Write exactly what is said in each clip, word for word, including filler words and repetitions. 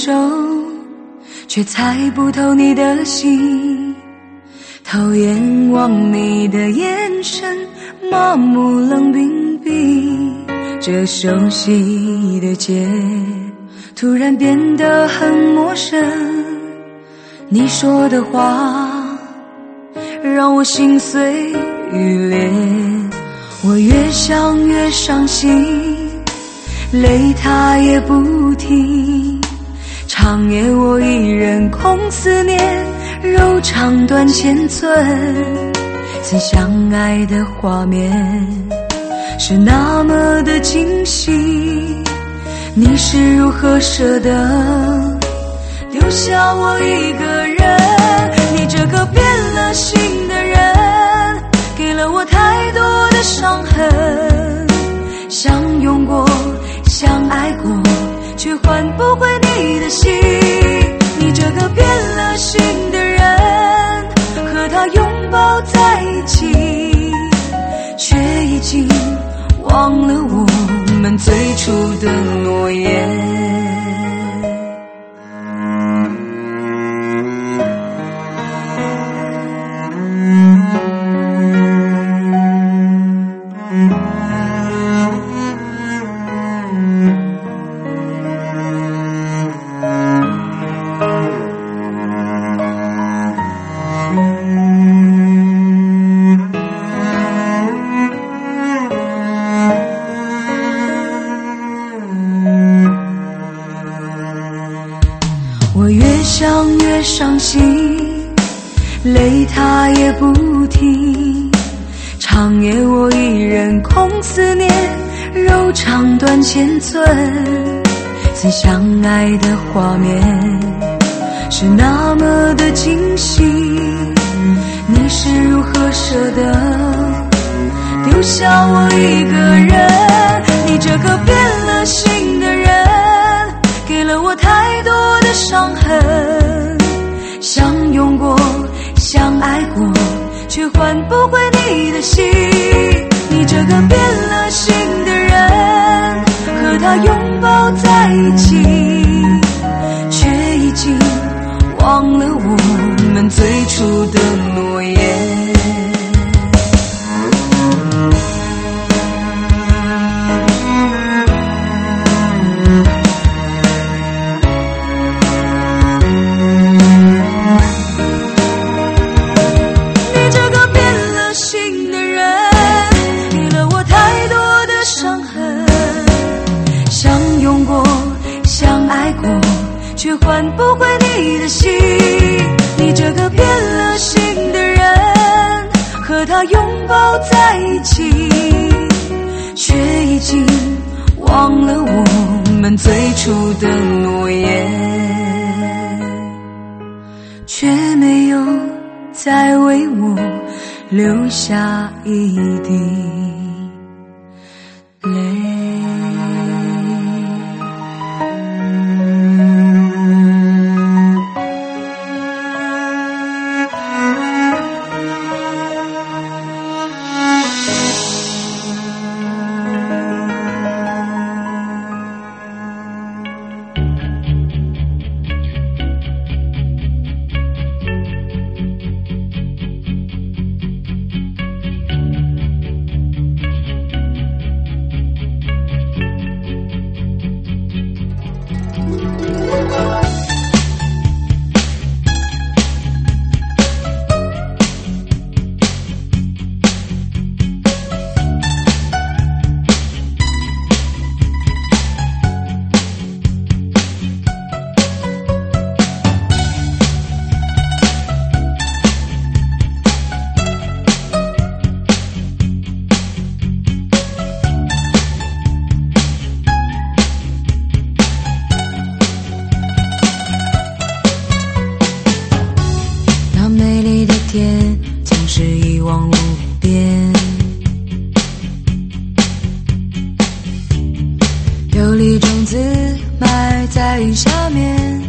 手，却猜不透你的心，讨厌望你的眼神，麻木冷冰冰。这熟悉的街突然变得很陌生，你说的话让我心碎欲裂，我越想越伤心，泪它也不停。长夜我一人空思念，柔肠断千寸。曾相爱的画面是那么的惊喜，你是如何舍得丢下我一个人？你这个变了心的人，给了我太多的伤痕。相拥过，相爱过，却换不回你的心。你这个变了心的人，和他拥抱在一起，却已经忘了我们最初的诺言。我越想越伤心，泪它也不停。长夜我一人空思念，柔肠断千寸。曾相爱的画面是那么的惊喜，你是如何舍得丢下我一个人？你这个变了心的人，给了我太多的伤痕。相拥过，相爱过，却换不回你的心。你这个变了心的人，和他拥抱在一起，却已经忘了我们最初的诺言。却换不回你的心。你这个变了心的人，和他拥抱在一起，却已经忘了我们最初的诺言，却没有再为我留下一滴泪。有粒种子埋在云下面，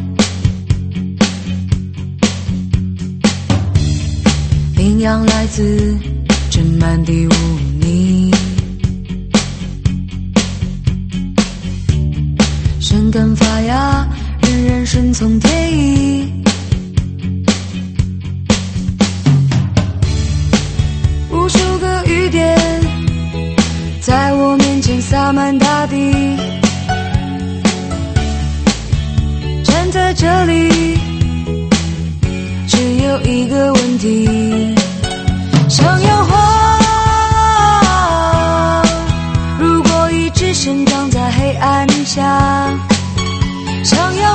营养来自这满地污泥，生根发芽，日仍然顺从天意。无数个雨点在我面前洒满大地，站在这里只有一个问题，想要花如果一直生长在黑暗下，想要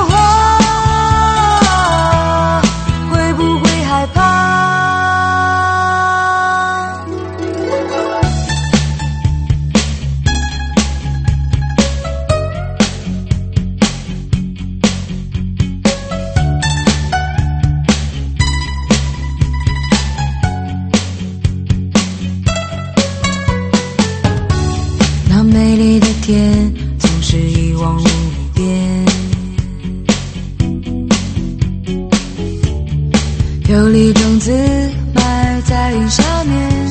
花会不会害怕？那美丽的天总是一望无边，有粒种子埋在云下面，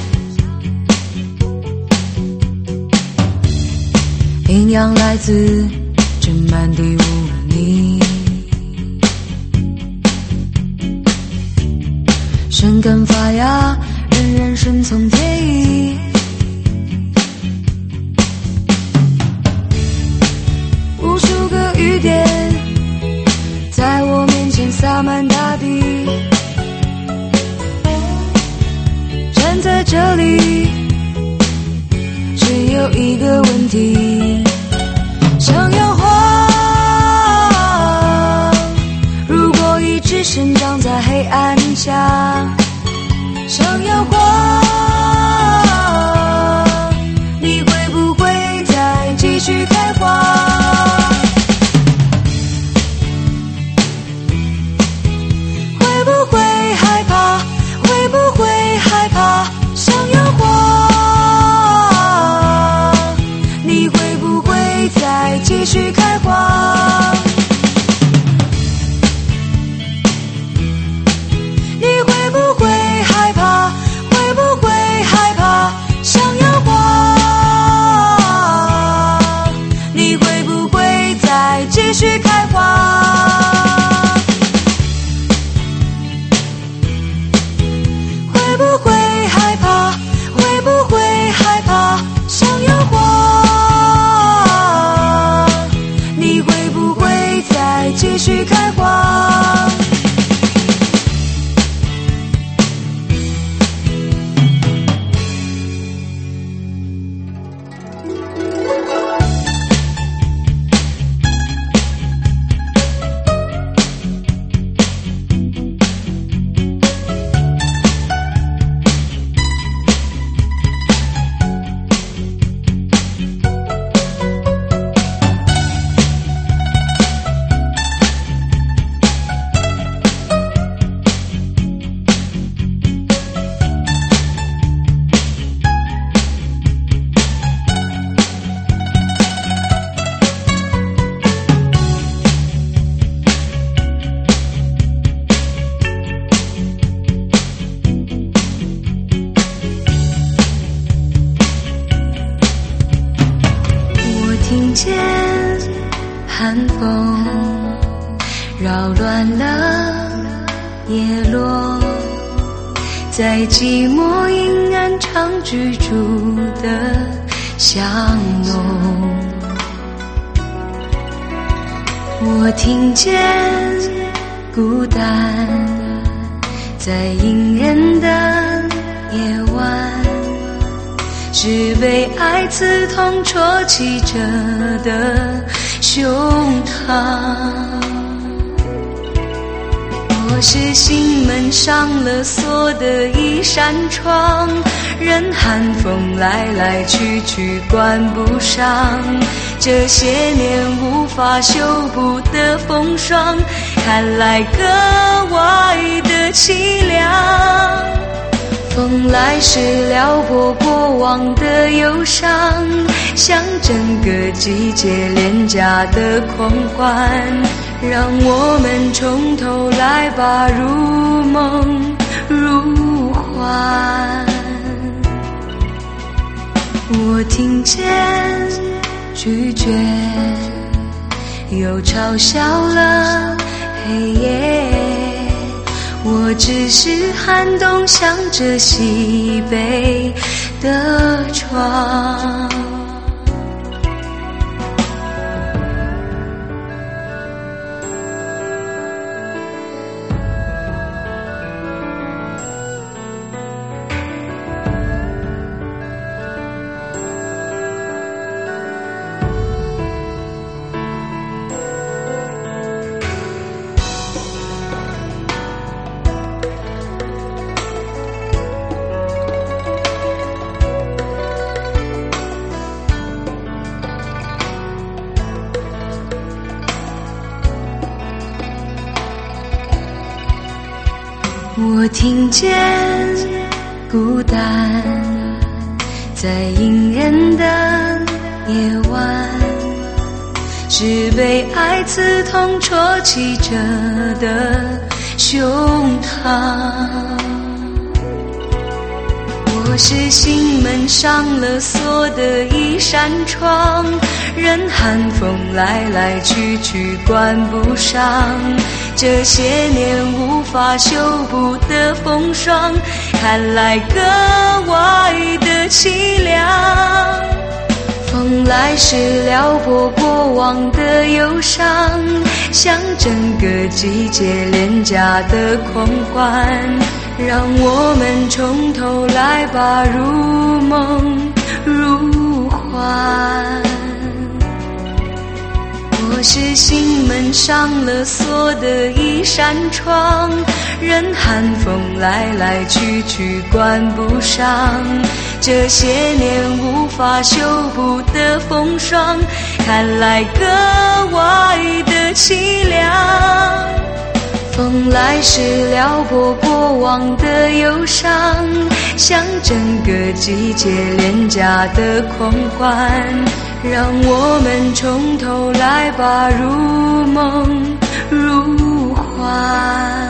营养来自这满地污泥，生根发芽，仍然顺从天意。无数个雨点在我面前洒满大地，站在这里只有一个问题，想要花如果一直生长在黑暗下，想要花你会不会再继续开花？会不会害怕？会不会害怕？想要花你会不会再继续开花？你会不会害怕？会不会害怕？想要花你会不会再继续开花？会不会害怕？会不会害怕？想要花你会不会再继续开花？听见寒风扰乱了叶落，在寂寞阴暗常居住的巷弄，我听见孤单在隐忍的夜晚，是被爱刺痛戳起着的胸膛。我是心门上了锁的一扇窗，任寒风来来去去关不上，这些年无法修补的风霜，看来格外的凄凉。风来时撩拨过往的忧伤，像整个季节廉价的狂欢，让我们从头来吧，如梦如幻。我听见拒绝又嘲笑了黑夜。我只是寒冬向着西北的窗。 我听见孤单在隐忍的夜晚，是被爱刺痛戳起着的胸膛。我是心门上了锁的一扇窗，任寒风来来去去关不上这些年无法修补的风霜，看来格外的凄凉。风来时撩拨过往的忧伤，像整个季节廉价的狂欢，让我们从头来吧，如梦如幻。我是心门上了锁的一扇窗，任寒风来来去去关不上这些年无法修补的风霜，看来格外的凄凉。风来时撩拨过往的忧伤，像整个季节廉价的狂欢，让我们从头来吧，如梦如幻。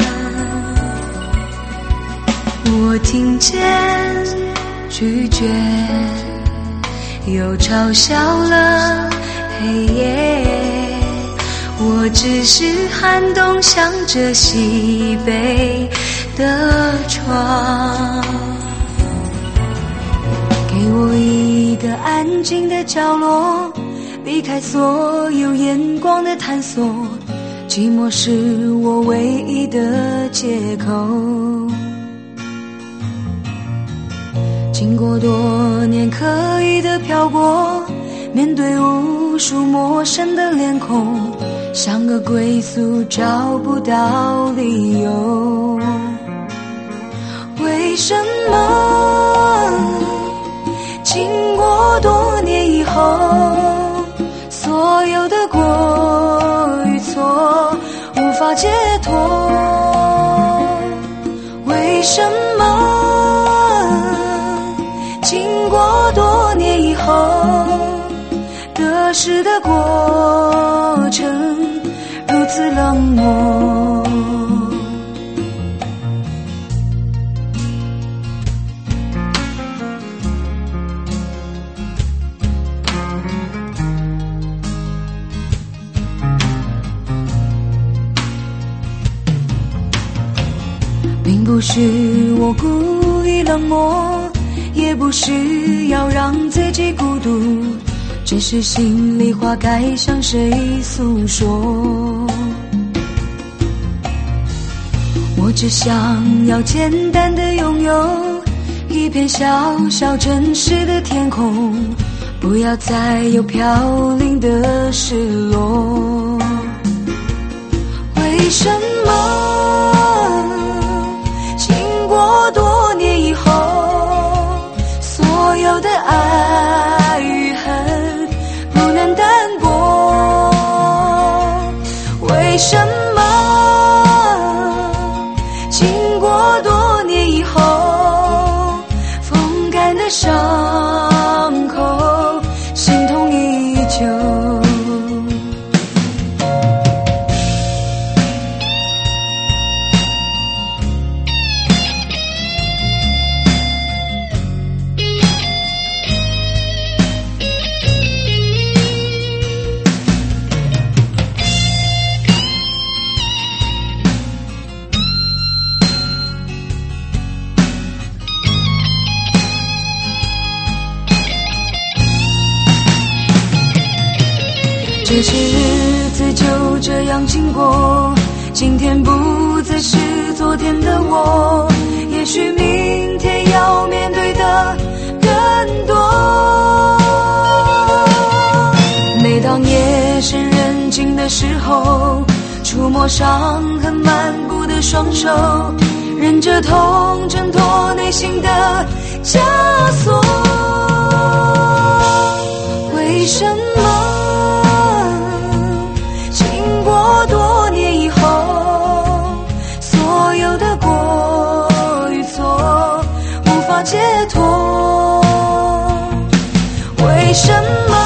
我听见拒绝，又嘲笑了黑夜。我只是寒冬向着西北的窗。给我一个安静的角落，避开所有眼光的探索，寂寞是我唯一的借口。经过多年刻意的漂泊，面对无数陌生的脸孔，像个归宿找不到理由。为什么经过多年以后，所有的过与错无法解脱？为什么经过多年以后，得失的过程如此冷漠？并不是我故意冷漠，也不是要让自己孤独，只是心里话该向谁诉说。我只想要简单的拥有一片小小真实的天空，不要再有飘零的失落。为什么经过多年以后，所有的爱与恨不能淡薄？为什么经过多年以后，风干的伤口心痛依旧？ 这些日子就这样经过，今天不再是昨天的我，也许明天要面对的更多。每当夜深人静的时候，触摸伤痕漫步的双手，忍着痛挣脱内心的枷锁。为什么经过多年以后，所有的过与错无法解脱？为什么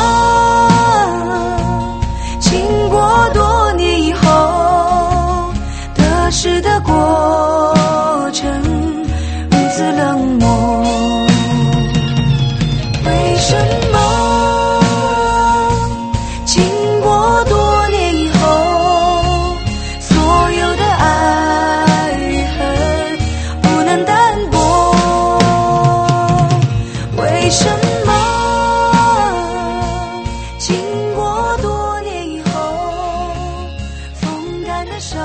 经过多年以后，得失的过程如此冷漠？为什么经过多年以后，所有的爱与恨不能淡薄？为什么经过多年以后，风干的伤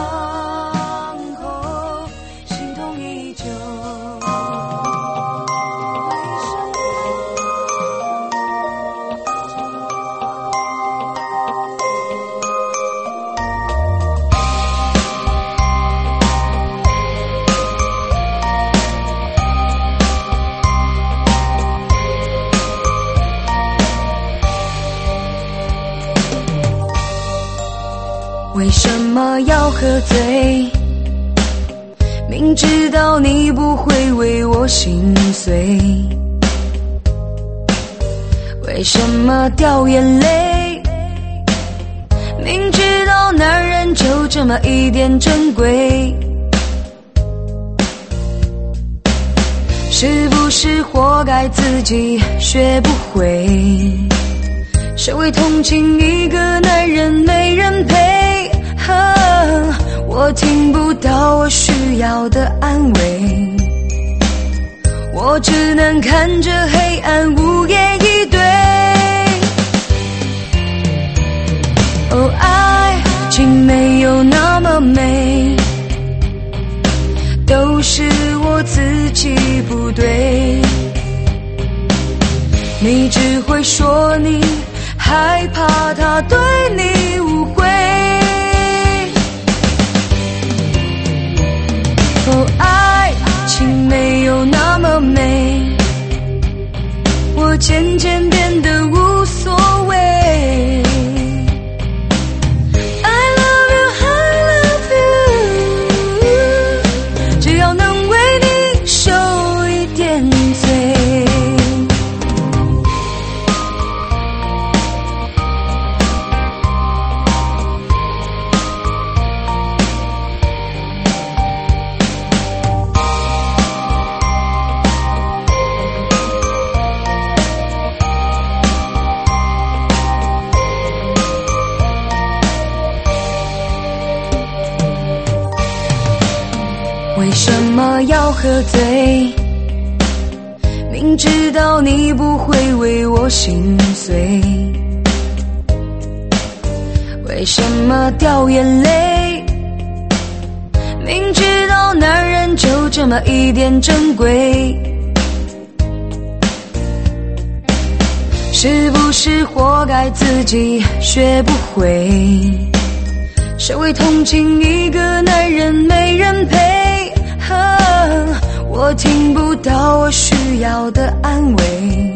口心痛依旧？为什么要喝醉？明知道你不会为我心碎。为什么掉眼泪？明知道男人就这么一点珍贵。是不是活该自己学不会？谁会同情一个男人没人陪？我听不到我需要的安慰，我只能看着黑暗无言以对。哦，爱情没有那么美，都是我自己不对。你只会说你害怕他对你误会。哦，爱情没有那么美，我渐渐变得无所谓。I love you, I love you， 只要能为你受一点罪。为什么要喝醉？明知道你不会为我心碎。为什么掉眼泪？明知道男人就这么一点珍贵。是不是活该自己学不会？谁会同情一个男人没人陪？我听不到我需要的安慰，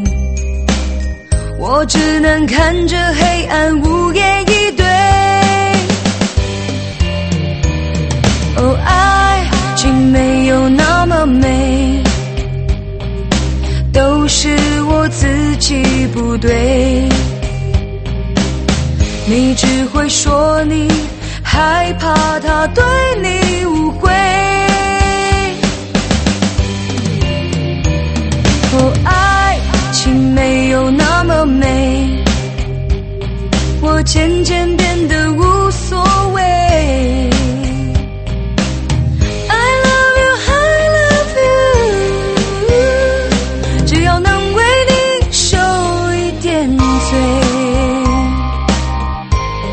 我只能看着黑暗无言以对。哦，爱情没有那么美，都是我自己不对。你只会说你害怕他对你误会。哦，爱情没有那么美，我渐渐变得无所谓。I love you, I love you， 只要能为你受一点罪。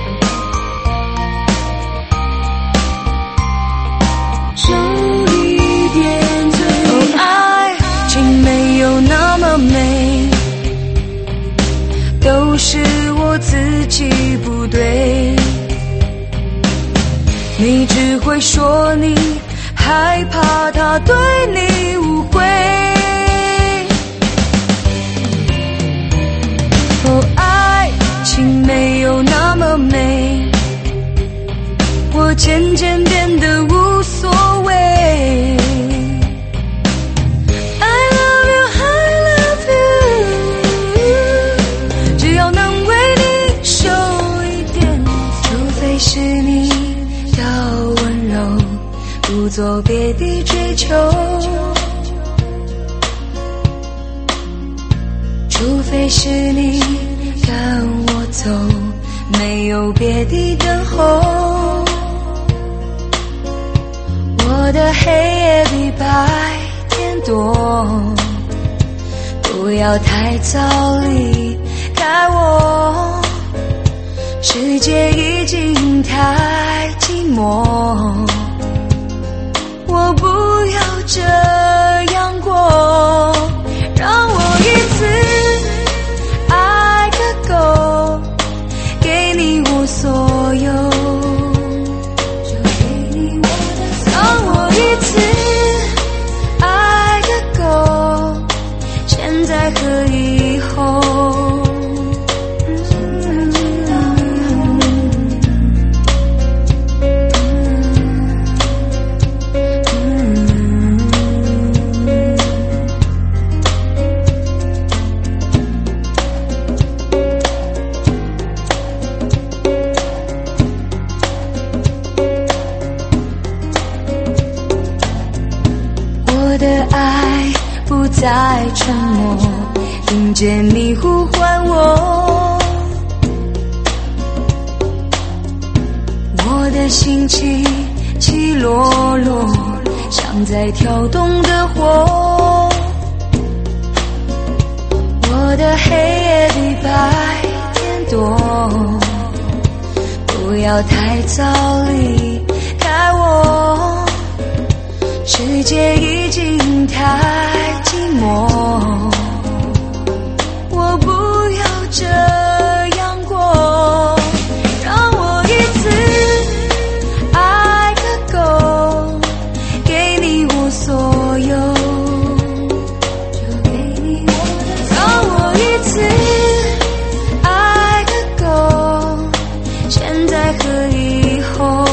自己不对，你只会说你害怕他对你误会。哦，爱情没有那么美，我渐渐变得无所谓。是你的温柔，不做别的追求，除非是你跟我走，没有别的等候。我的黑夜比白天多，不要太早离开我，世界已经太寂寞，我不要这样过，让我一次爱个够，给你我所有，就给你我的，让我一次爱个够，现在和以后。我的爱不再沉默，听见你呼唤我，我的心起起落落，像在跳动的火，我的黑夜比白天多，不要太早离开我，世界已经太寂寞，我不要这样过，让我一次爱个够，给你我所有，就给你我的，让我一次爱个够，现在和以后。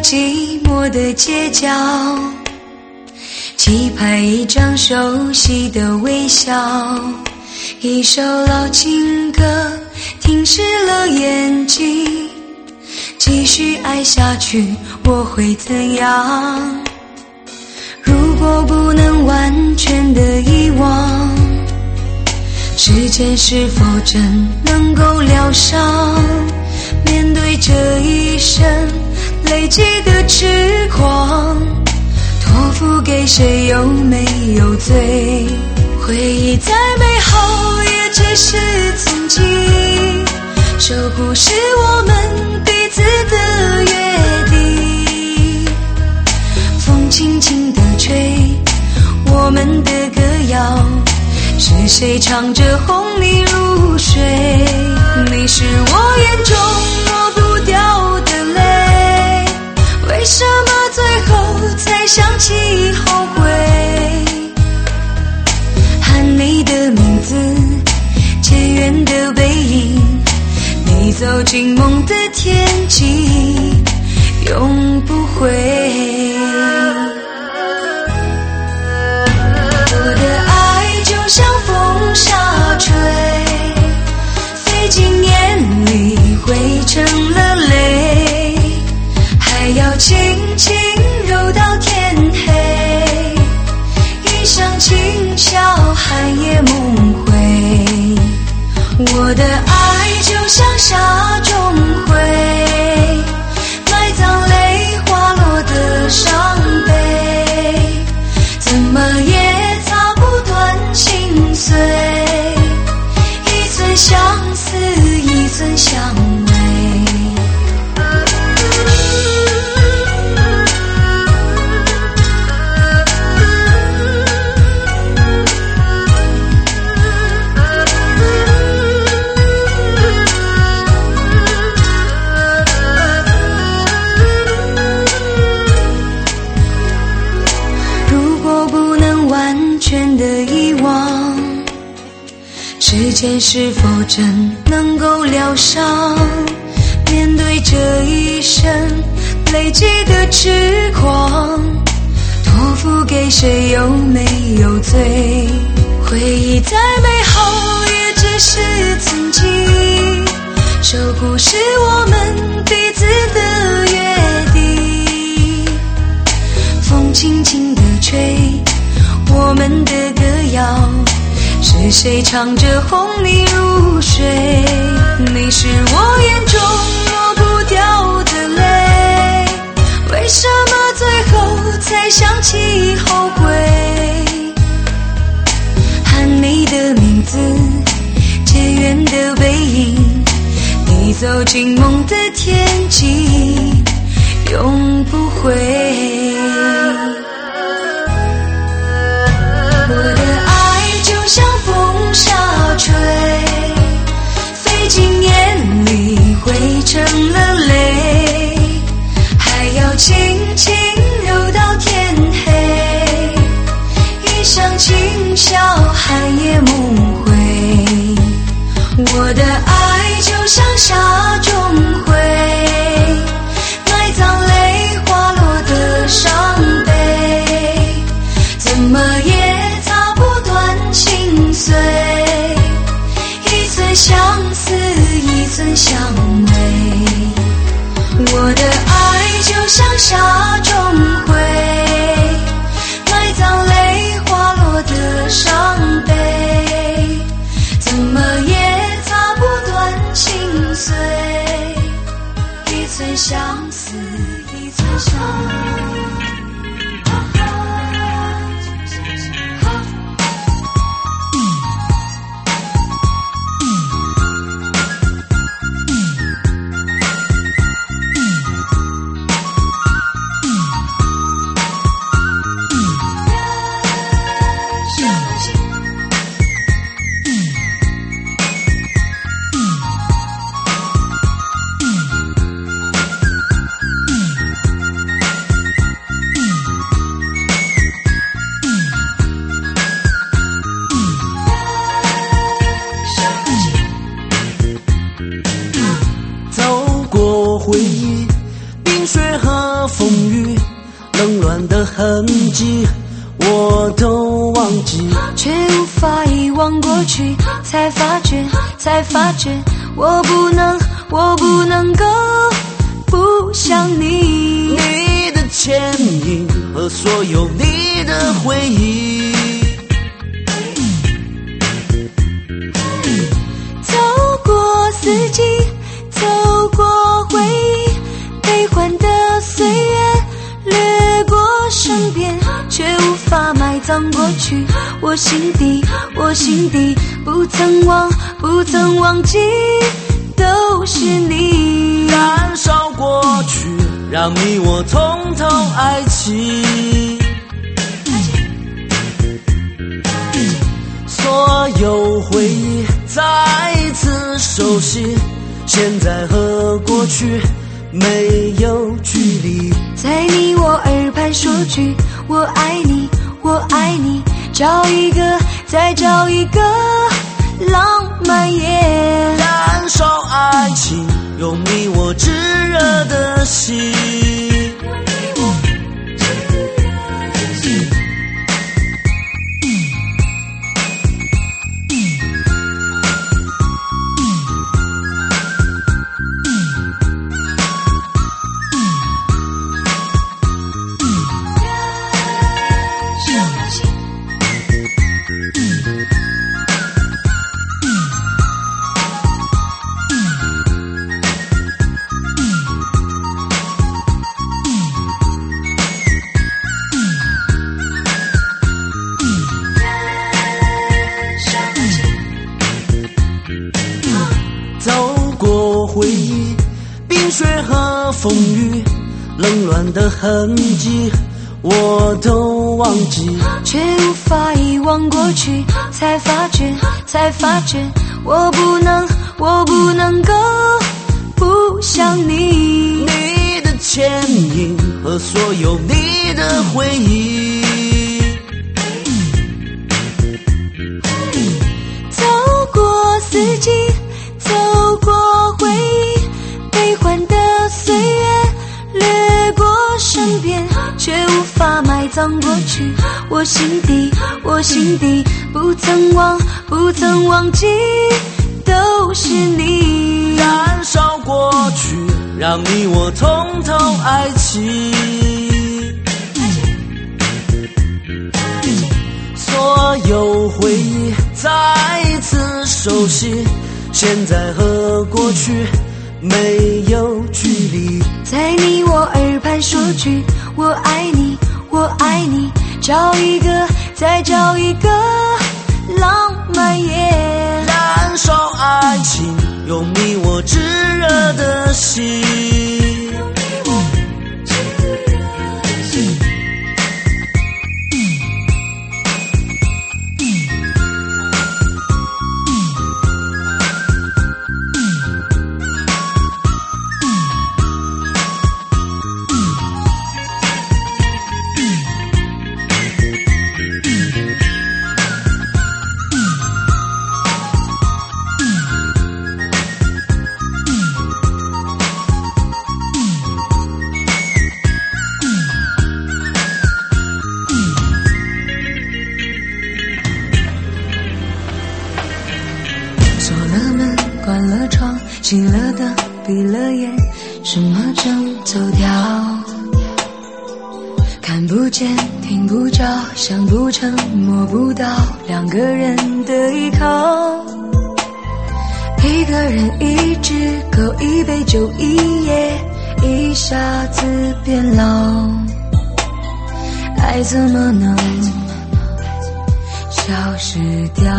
寂寞的街角，期盼一张熟悉的微笑，一首老情歌停湿了眼睛，继续爱下去我会怎样？如果不能完全的遗忘，时间是否真能够疗伤？面对这一生累积的痴狂，托付给谁又没有罪？回忆再美好也只是曾经，守护是我们彼此的约定。风轻轻地吹我们的歌谣，是谁唱着哄你入睡？你是我眼中抹不掉的泪，为什么最后才想起后悔？喊你的名字，渐远的背影，你走进梦的天际，永不回。我的爱就像风沙吹，飞进眼里汇成了泪，还要轻轻揉到天黑，一厢情笑寒夜梦回。我的爱就像沙中灰，埋葬泪滑落的伤悲，怎么也擦不断心碎，一寸相思一寸相偎。全的遗忘，时间是否真能够疗伤？面对这一生累积的痴狂，托付给谁又没有罪？回忆再美好也只是曾经，守护是我们彼此的约定。风轻轻地吹我们的歌谣，是谁唱着哄你入睡？你是我眼中抹不掉的泪，为什么最后才想起后悔？喊你的名字，渐远的背影，你走进梦的天际，永不回。我的爱就像风沙吹，飞进眼里汇成了泪，还要轻轻揉到天黑，一厢情笑寒夜梦回。我的爱就像沙中灰，埋葬泪滑落的伤悲，怎么也心碎，一寸相思一寸相偎。我的爱就像沙中灰，埋葬泪滑落的伤悲，怎么也擦不断心碎。 痕迹我都忘记， 却无法遗忘过去，才发觉，才发觉，我不能，我不能够不想你。 你的倩影和所有你的回忆， 走过四季，走过回忆，悲欢的岁月掠过身边，却无法埋葬过去。我心底，我心底不曾忘，不曾忘记，都是你。 燃烧过去，让你我从头爱起。所有回忆再次熟悉，现在和过去没有距离。 在你我耳畔说句我爱你，我爱你，找一个，再找一个浪漫夜。 燃烧爱情，用你我炙热的心。回忆，冰雪和风雨，冷暖的痕迹我都忘记， 却无法遗忘过去，才发觉，才发觉，我不能，我不能够不想你。 你的倩影和所有你的回忆， 走过四季，走过回忆，悲欢的岁月掠过身边，却无法埋葬过去。我心底，我心底不曾忘，不曾忘记，都是你。 燃烧过去，让你我从头爱起。所有回忆再次熟悉，现在和过去没有距离。 在你我耳畔说句我爱你，我爱你，找一个，再找一个浪漫夜。 燃烧爱情，用你我炙热的心。 锁了门，关了窗，熄了灯，闭了眼，什么正走掉？看不见，听不着，想不成，摸不到，两个人的依靠。一个人一只狗，一杯酒，一夜，一下子变老。爱怎么能消失掉？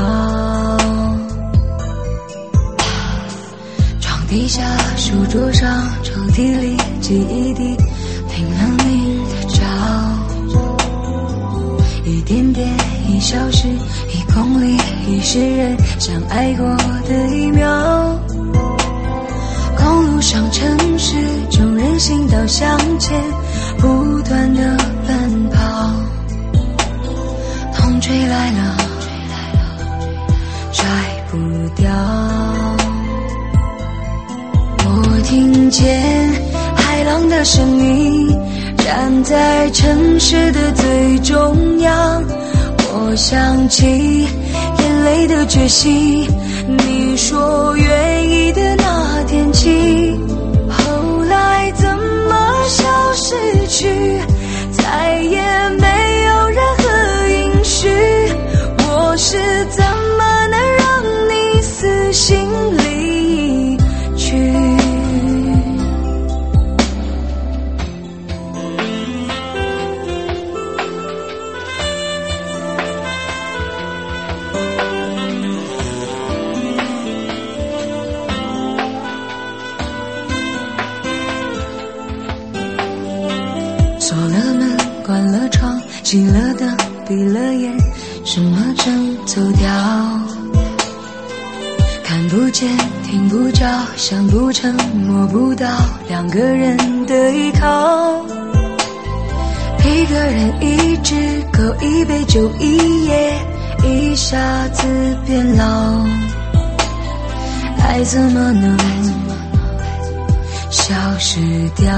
地下书桌上，抽屉里记忆地冰冷冷的照，一点点，一小时，一公里，一世人相爱过的一秒。公路上，城市中，人行道向前不断的奔跑，风吹来了，甩不掉。我听见海浪的声音， 站在城市的最中央，我想起眼泪的决心，你说愿意的那天起，后来怎么消失去，再也没有任何音讯，我是怎么能让你死心离去。锁了门，关了窗，熄了灯，闭了眼，什么正走掉？看不见，听不着，想不成，摸不到，两个人的依靠。一个人一只狗，一杯酒，一夜，一下子变老。爱怎么能消失掉？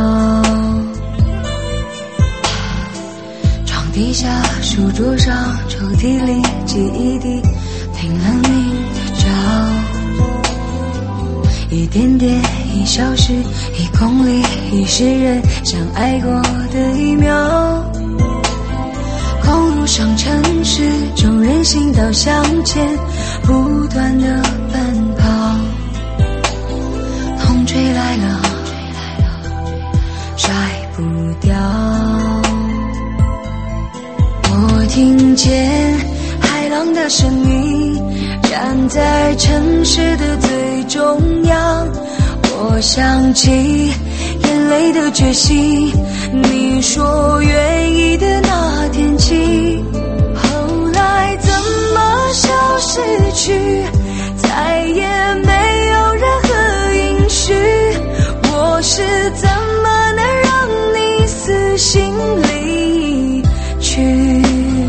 地下书桌上抽屉里记忆地拼了命的找，一点点一小时一公里一世人相爱过的一秒。公路上城市中人行道向前不断的奔跑，风吹来了甩不掉。我听见海浪的声音，站在城市的最中央，我想起眼泪的决心，你说愿意的那天起，后来怎么消失去，再也没有任何音讯，我是怎么能让你死心离去。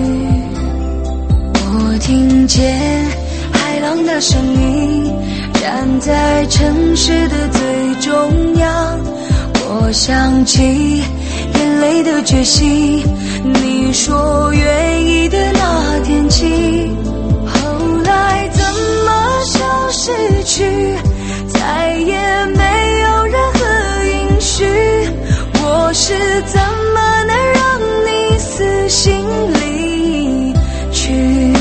我听见海浪的声音，站在城市的最中央，我想起眼泪的决心，你说愿意的那天起，后来怎么消失去，再也没有任何音讯，我是怎么能让你死心离去。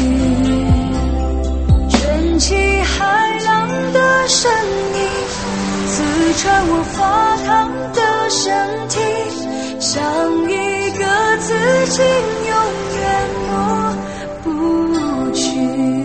卷起海浪的声音，刺穿我发烫的身体，像一个刺青永远抹不去。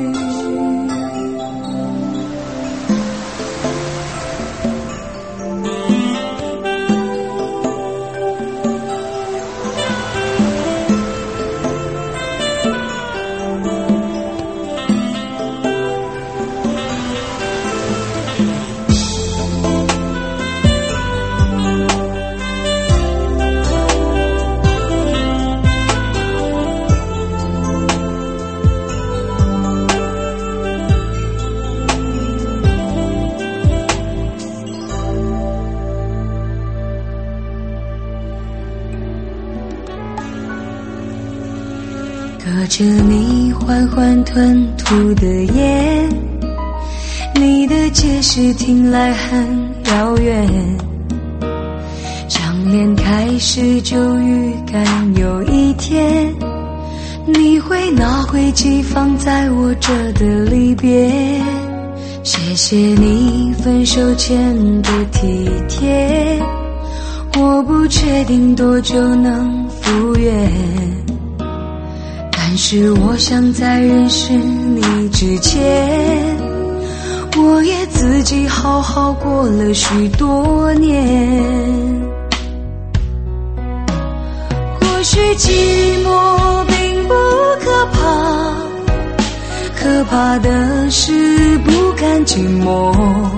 隔着你缓缓吞吐的烟，你的解释听来很遥远，相恋开始就预感有一天你会拿回寄放在我这的离别。谢谢你分手前的体贴，我不确定多久能复原，但是我想在认识你之前，我也自己好好过了许多年。或许寂寞并不可怕，可怕的是不甘寂寞，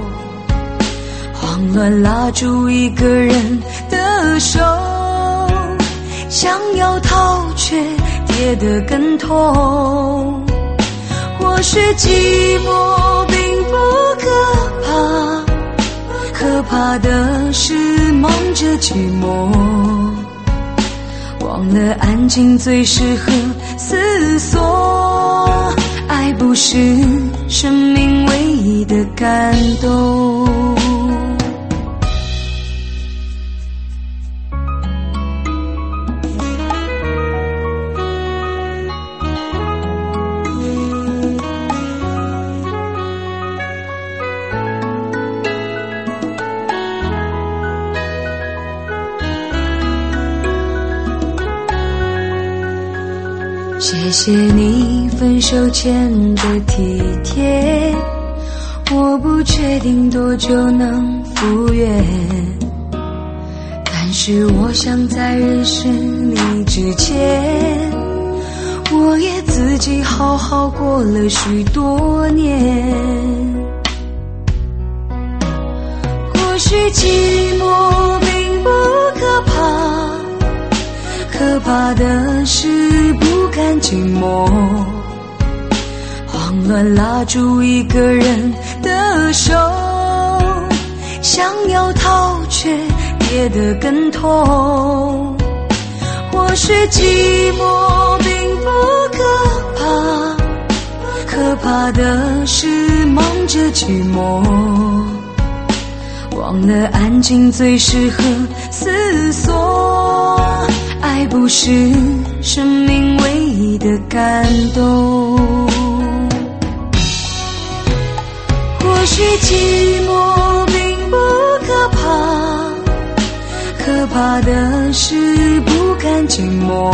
慌乱拉住一个人的手，想要逃却跌得更痛。或许寂寞并不可怕，可怕的是忙着寂寞， 忘了安静最适合思索，爱不是生命唯一的感动。谢谢你分手前的体贴，我不确定多久能复原，但是我想在认识你之前，我也自己好好过了许多年。或许寂寞并不可怕，可怕的是不甘寂寞，慌乱拉住一个人的手，想要逃却跌得更痛。或许寂寞并不可怕，可怕的是忙着寂寞，忘了安静最适合思索，爱不是生命唯一的感动。或许寂寞并不可怕，可怕的是不甘寂寞，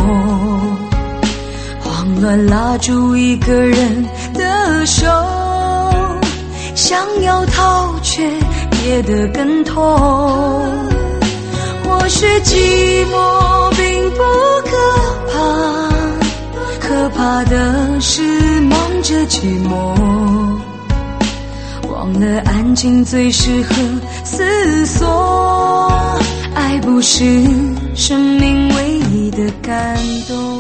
慌乱拉住一个人的手，想要逃却跌得更痛。或许寂寞并不可怕，可怕的是忙着寂寞，忘了安静最适合思索，爱不是生命唯一的感动。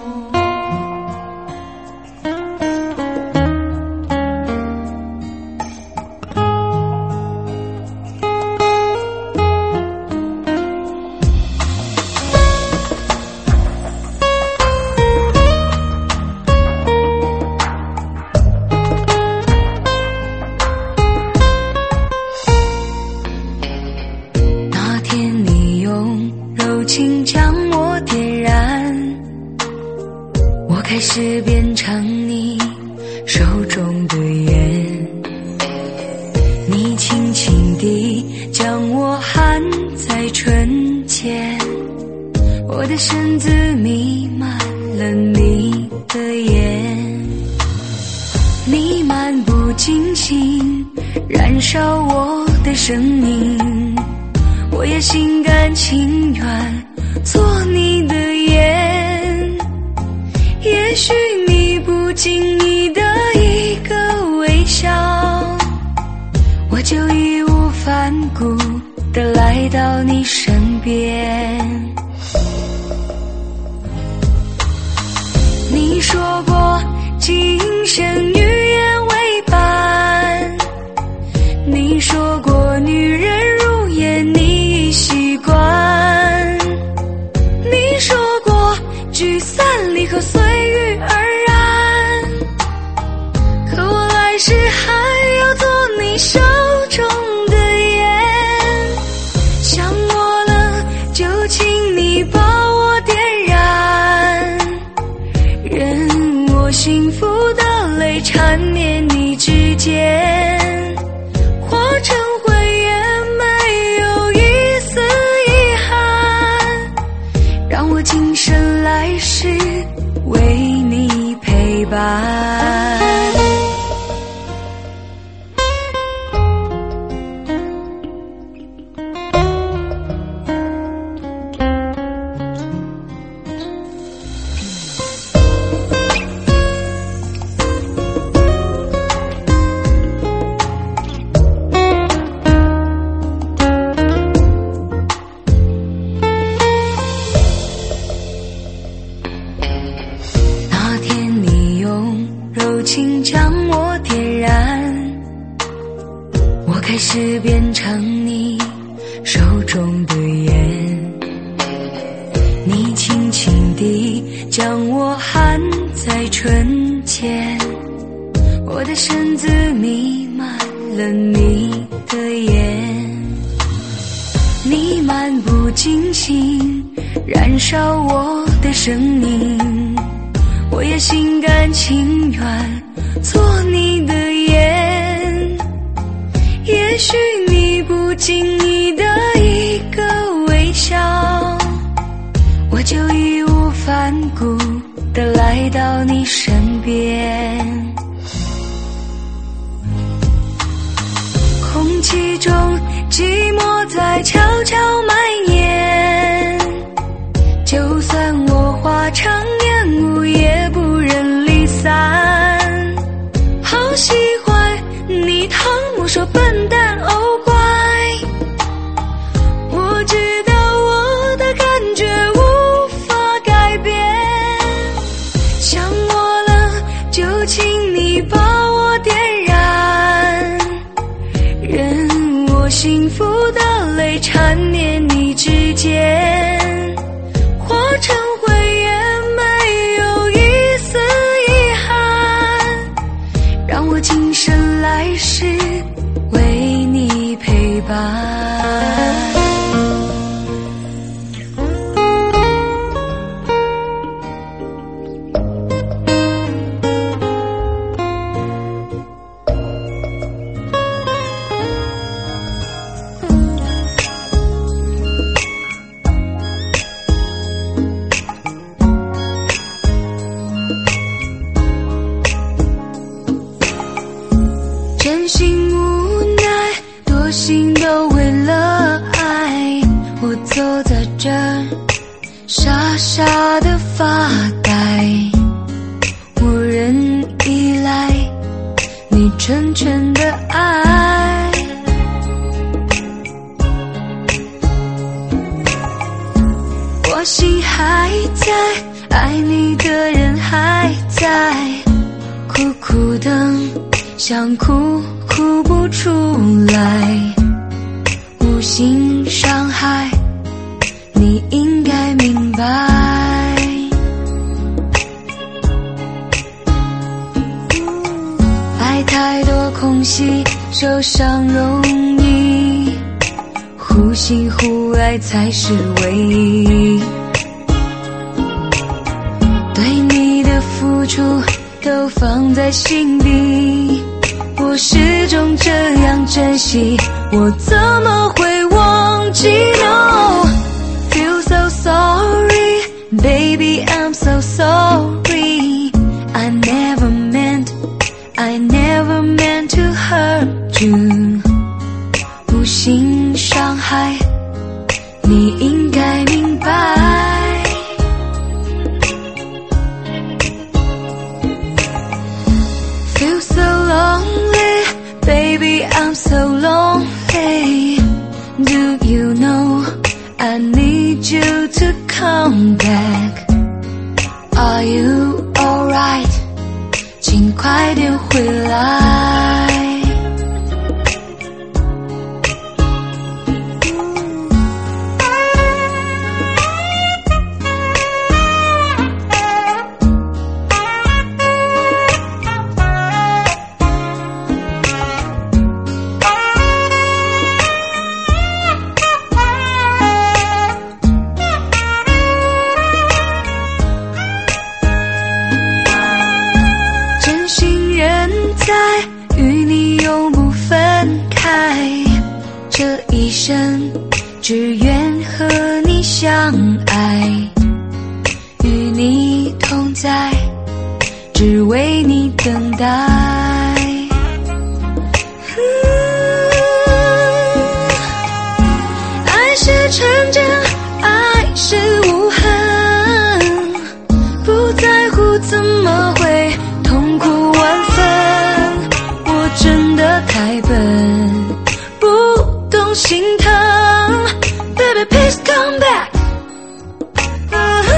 请将我点燃，我开始变成你手中的烟，你轻轻地将我含在唇间，我的身子弥漫了你的眼，你漫不经心燃烧我的生命，我也心甘情愿做你的烟。也许你不经意的一个微笑，我就义无反顾地来到你身边。你说过今生与愿为伴，你说过女人如烟你习惯，你说过聚散离合随遇而安，可我来世还要做你手中的烟，想我了就请你把我点燃，任我幸福的泪缠绵你指尖，化成灰也没有一丝遗憾，让我今生来世为你陪伴。请将我点燃，我开始变成你手中的烟，你轻轻前，我的身子弥漫了你的眼，你漫不经心燃烧我的生命，我也心甘情愿做你的烟。也许你不经意的一个微笑，我就义无反顾地来到你身边。空气中寂寞在悄悄蔓延，就算我化成烟雾也不忍离散。好喜欢你汤姆说笨蛋哦乖，我知道我的感觉无法改变，想我了就请你把我点燃，任我幸福的泪缠绵你指尖，化成灰也没有一丝遗憾，让我今生来世为你陪伴。真心无奈，多心都为了爱，我走在这儿傻傻的发呆，无人依赖你纯纯的爱。我心还在，爱你的人还在，苦苦等想哭哭不出来，无心伤害你应该明白。爱太多空隙，受伤容易，互信互爱才是唯一。对你的付出都放在心底，我始终这样珍惜，我怎么会忘记 No Feel so sorry Baby I'm so sorry I never meant I never meant to hurt you 无心伤害你应该明白。Feel so lonely Baby, I'm so lonely. Do you know I need you to come back? Are you alright? 请快点回来。在与你永不分开，这一生只愿和你相爱，与你同在，只为你等待。嗯、爱是纯真，爱是无痕，不在乎怎么会痛苦万分。真的太笨，不懂心疼 Baby please come back、uh,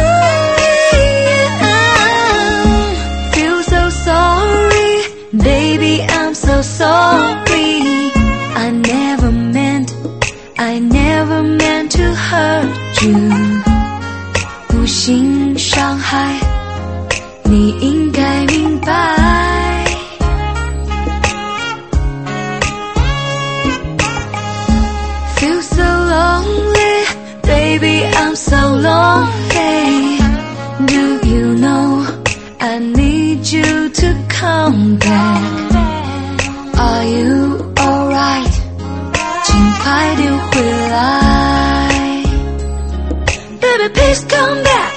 yeah. Feel so sorry Baby I'm so sorry I never meant I never meant to hurt you 无心伤害你应该明白。 come back. Are you alright? 请快点回来 Baby please come back.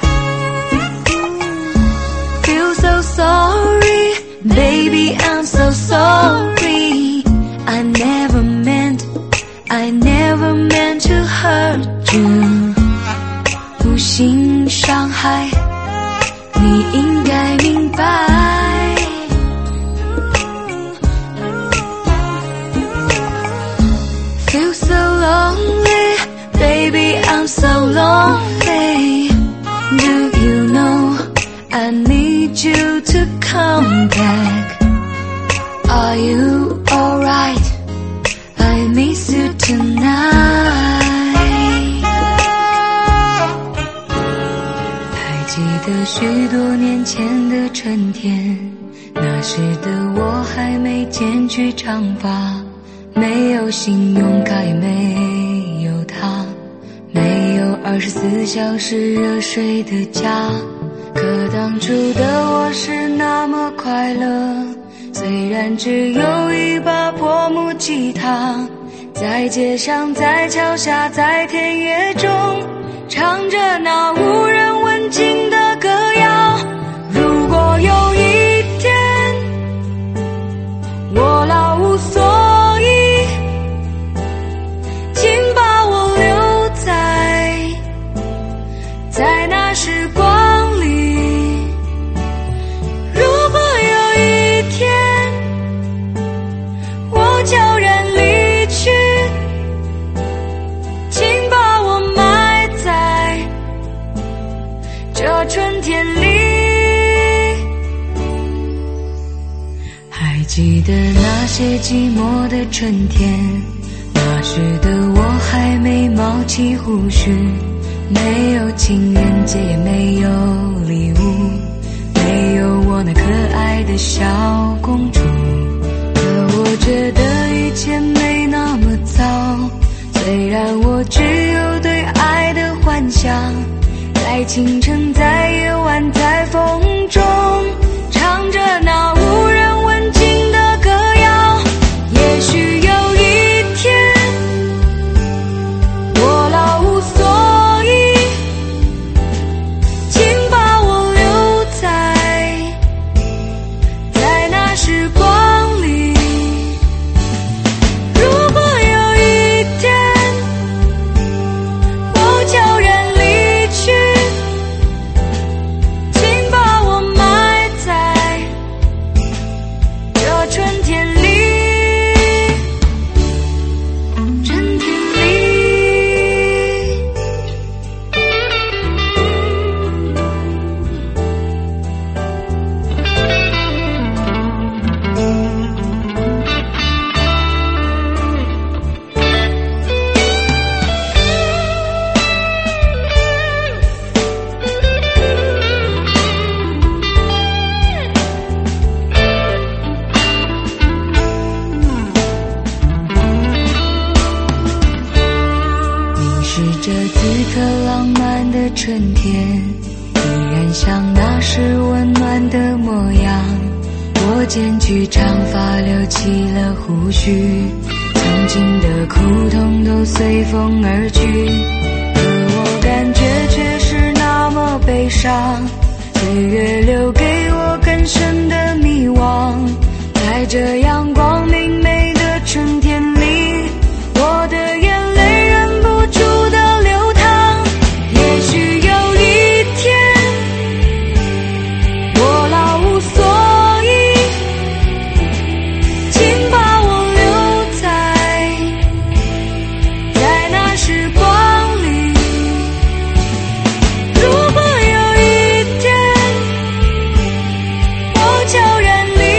Feel so sorry Baby I'm so sorry. I never meant I never meant to hurt you. 无心伤害你应该明白。Feel so lonely, baby, I'm so lonely. Do you know I need you to come back? Are you alright? I miss you tonight. 还记得许多年前的春天，那时的我还没剪去长发，没有信用卡也没有他，没有二十四小时热水的家。可当初的我是那么快乐，虽然只有一把破木吉他，在街上在桥下在田野中唱着那无人问津的歌谣。如果有一天我老无所依，请把我留在在那时光里。如果有一天我悄然离去，请把我埋在这春天里。还记得那些寂寞的春天，那时的我还没冒起胡须，没有情人节也没有礼物，没有我那可爱的小公主。可我觉得一切没那么糟，虽然我只有对爱的幻想，在清晨在夜晚在风中唱着那无人问津的歌谣。也许有一天我老无所依，请把我留在在那时光里。如果有一天我悄然离去，请把我埋在这春天里。春天里凝视着此刻浪漫的春天，依然像那时温暖的模样。我剪去长发，留起了胡须，曾经的苦痛都随风而去，可我感觉却是那么悲伤。岁月留给我更深的迷惘，在这阳光明媚的春天里，我的眼泪忍不住的流淌。也许有一天我老无所依，请把我留在在那时光里。如果有一天我悄然离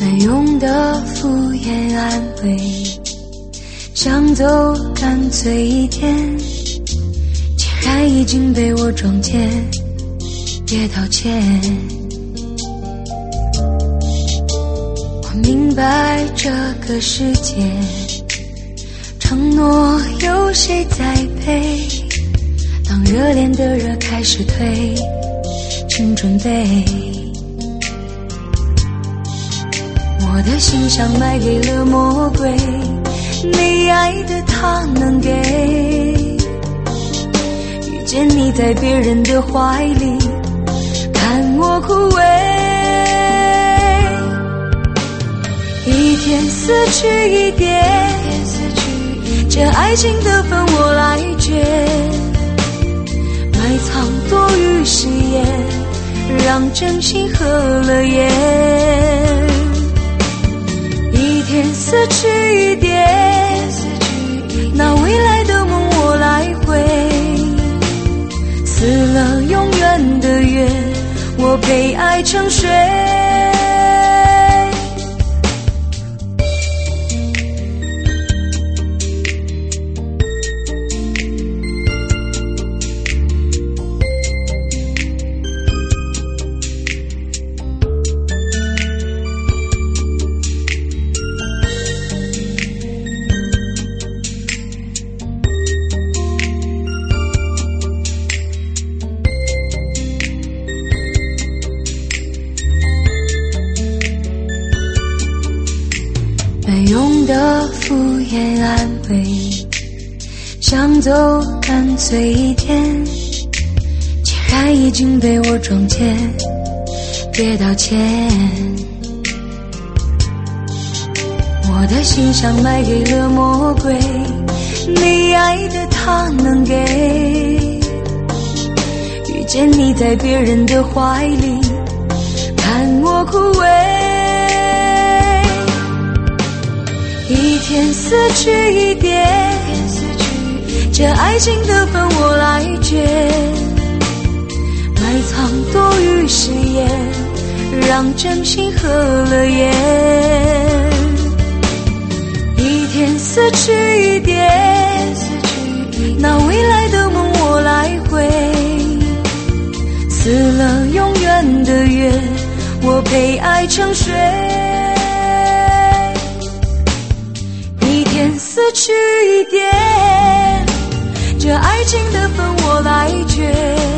没用的敷衍安慰，想走干脆一点，既然已经被我撞见，别道歉。我明白这个世界承诺有谁在陪，当热恋的热开始退，请准备。我的心像卖给了魔鬼，你爱的他能给，遇见你在别人的怀里，看我枯萎。一天死去一点，这爱情的分我来决，埋藏多余誓言，让真心合了眼。一天死去一点，那未来的梦我来回，死了永远的约，我陪爱成睡。没用的敷衍安慰，想走干脆一点，既然已经被我撞见，别道歉。我的心像卖给了魔鬼，你爱的他能给，遇见你在别人的怀里，看我枯萎。一天死去一点，这爱情的分我来决，埋藏多余誓言，让真心合了眼。一天死去一点，那未来的梦我来回，死了永远的约，我陪爱成睡。死去一点，这爱情的分我来决，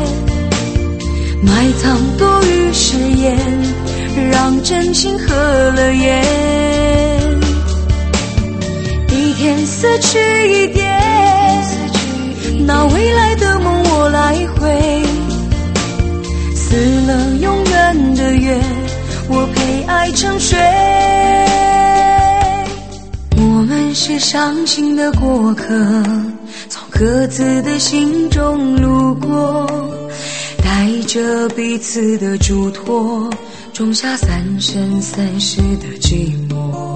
埋藏多余誓言，让真心合了眼。一天死去一点，那未来的梦我来回，死了永远的约，我陪爱成睡。我们是伤心的过客，从各自的心中路过，带着彼此的嘱托，种下三生三世的寂寞。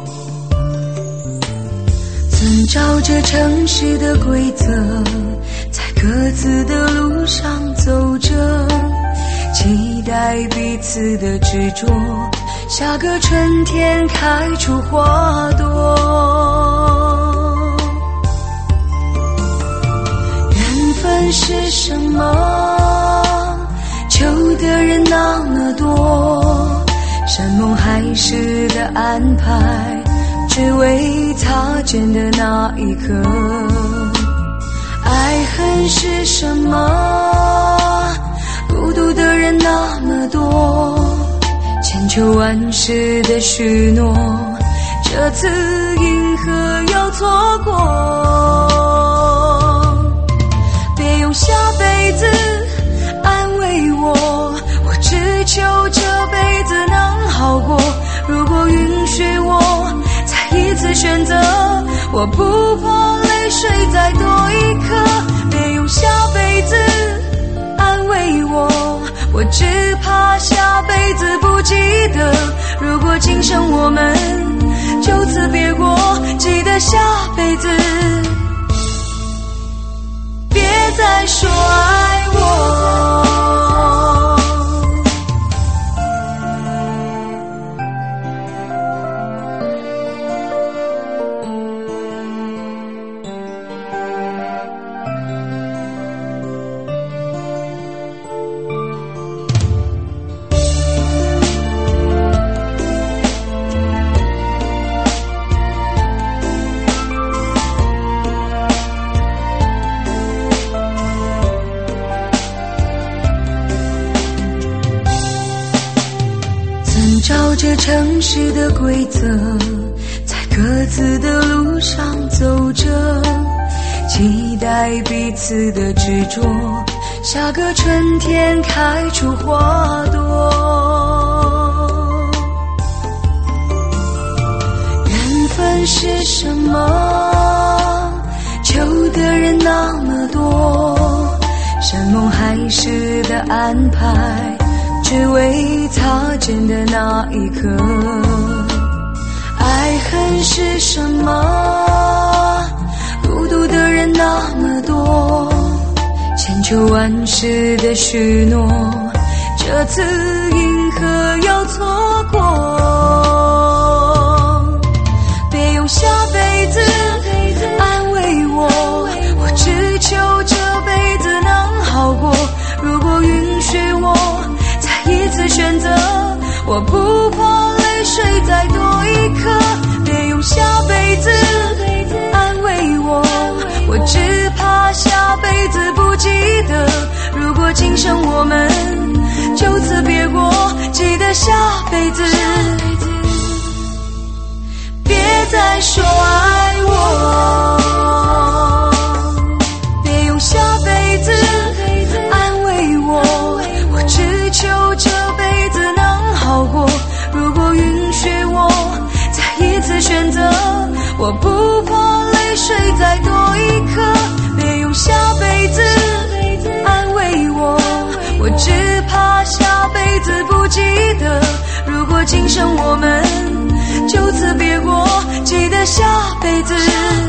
遵照着城市的规则，在各自的路上走着，期待彼此的执着，下个春天开出花朵。缘分是什么？求的人那么多，山盟海誓的安排，只为擦肩的那一刻。爱恨是什么？孤独的人那么多，千秋万世的许诺，这次因何又错过？别用下辈子安慰我，我只求这辈子能好过。如果允许我再一次选择，我不怕泪水再多一颗。别用下辈子安慰我，我只怕下辈子不记得。如果今生我们就此别过，记得下辈子别再说爱我。 这城市的规则，在各自的路上走着，期待彼此的执着，下个春天开出花朵。缘分是什么？求的人那么多，山盟海誓的安排，只为擦肩的那一刻。爱恨是什么？孤独的人那么多，千秋万世的许诺，这次因何要错过？别用下辈子安慰我，我只求这辈子能好过。如果允许我再一次选择，我不怕泪水再多一颗。别用下辈子安慰我，我只怕下辈子不记得。如果今生我们就此别过，记得下辈子别再说爱我。别用下辈子安慰我，我只求这辈子能好过。如果允许我再一次选择，我不怕泪水再多一颗。别用下辈子安慰我，我只怕下辈子不记得。如果今生我们就此别过，记得下辈子